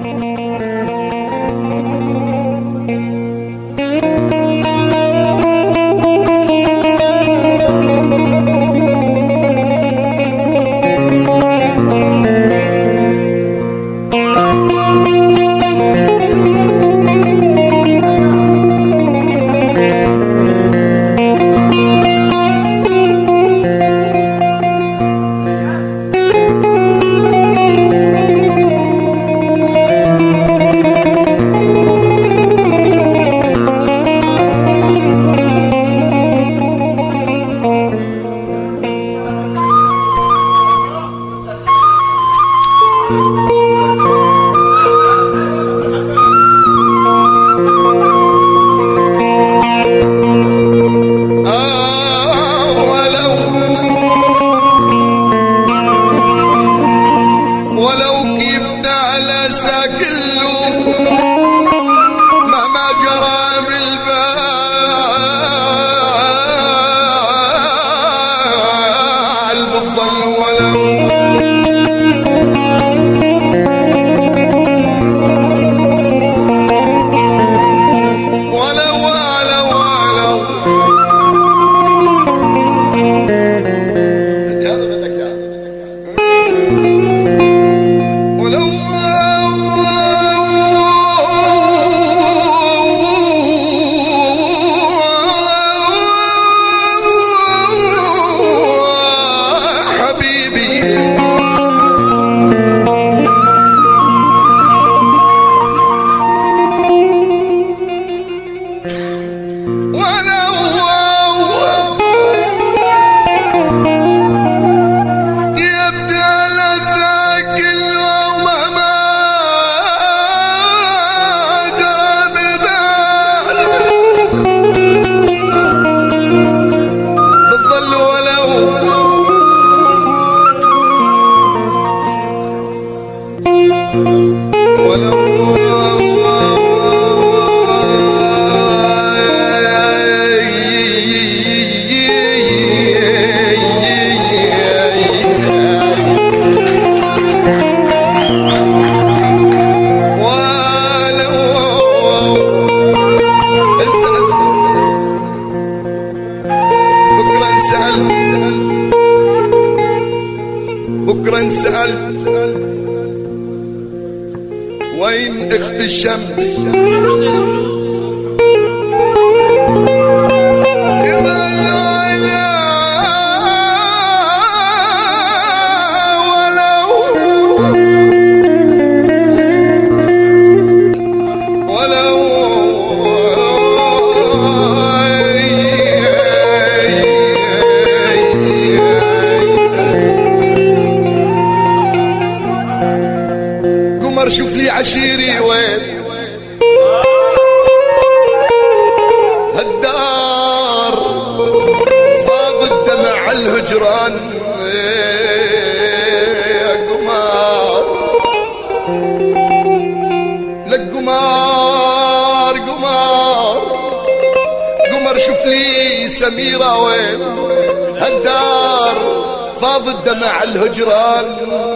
بكرة انسألت وين اخت الشمس شوف لي عشيري وين هالدار فاض الدمع الهجران يا قمار لك قمار قمار قمر شوف لي سميرة وين هالدار فاض الدمع الهجران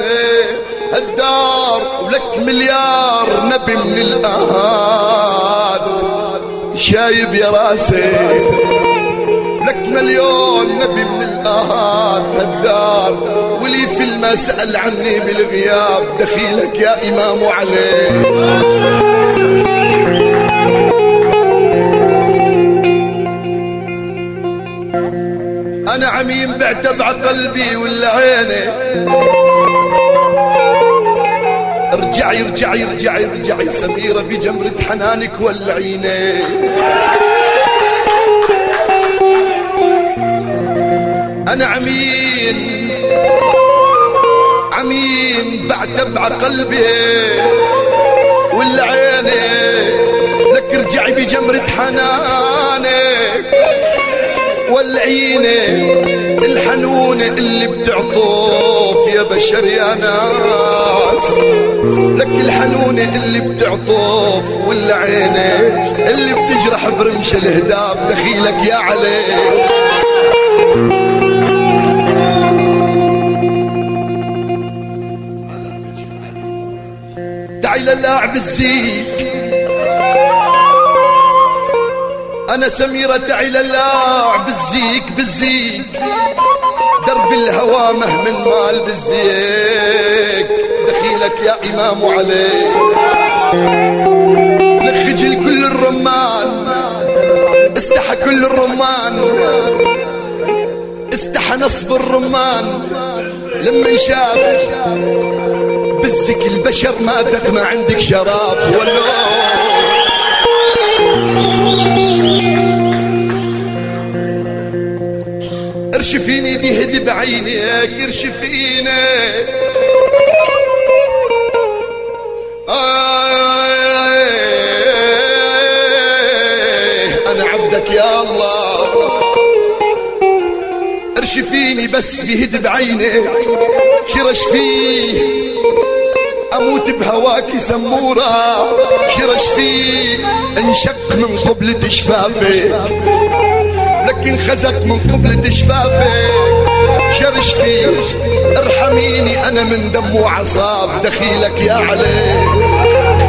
الدار ولك مليار نبي من الآهات شايب يا راسي لك مليون نبي من الآهات الدار ولي في المسأل عني بالغياب دخيلك يا إمام علي أنا عميم بعتبع قلبي ولا عيني ارجعي ارجعي ارجعي ارجعي سميرة بجمرة حنانك ولعيني أنا عمين عمين بعتبع قلبي والعيني لك ارجعي بجمرة حنانك والعيني الحنونة اللي بتعطوف يا بشر يا ناس لك الحنونة اللي بتعطوف والعينة اللي بتجرح برمش الهداب دخيلك يا علي تعي للاعب الزيف. أنا سميرة تعي للاعب بالزيك بالزيك. درب الهوى مهمن مال بالزيك. دخيلك يا إمام عليك. لخجل كل الرمان استحى كل الرمان. استحى نصب الرمان لما شاف بزك البشر ماتت ما عندك شراب. ولو ارشفيني بهد بعينك ارشفيني. انا عبدك يا الله. ارشفيني بس بهد بعينك. شرش فيه اموت بهواكي سمورة. شرش فيه انشق من قبلة شفافي لكن خزق من قبلة شفافي. شرش فيه ارحميني انا من دم وعصاب. دخيلك يا علي.